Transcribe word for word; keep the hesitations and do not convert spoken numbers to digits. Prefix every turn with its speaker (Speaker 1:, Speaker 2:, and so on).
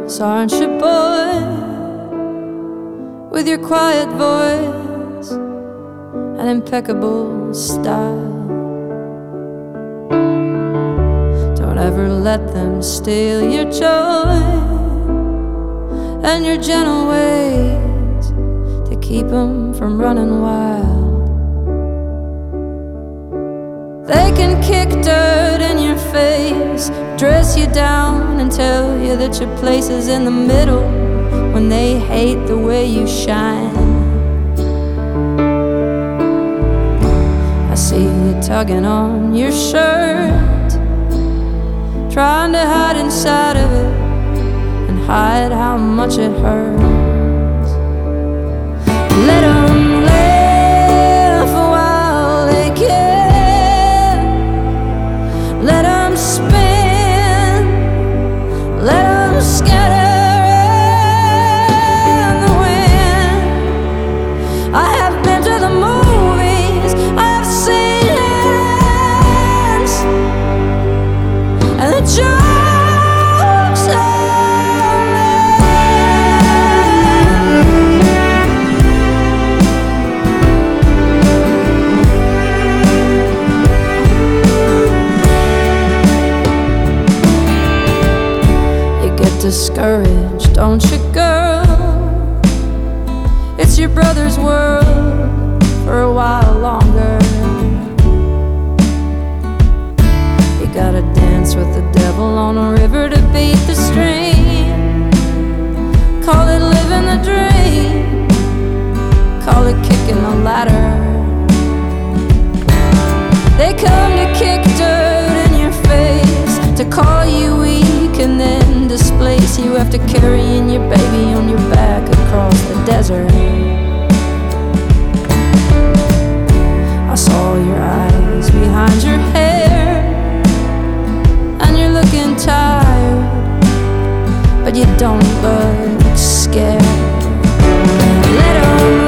Speaker 1: girls, aren't you, boy? With your quiet voice and impeccable style. Don't ever let them steal your joy and your gentle ways to keep them from running wild. They can kick dirt in your face, dress you down and tell you that your place is in the middle when they hate the way you shine. I see you tugging on your shirt, trying to hide inside of it and hide how much it hurts. Let them laugh while they can, let them spin, let them scatter in the wind. I have been to the movies, I have seen it, and the jokes are discouraged, don't you, girl? It's your brother's world for a while longer. You gotta dance with the devil on a river to beat the stream. Call it living the dream, call it kicking the ladder. They come to kick dirt in your face, to call you weak and then displace you after carrying your baby on your back across the desert. I saw your eyes behind your hair, and you're looking tired, but you don't look scared. Let 'em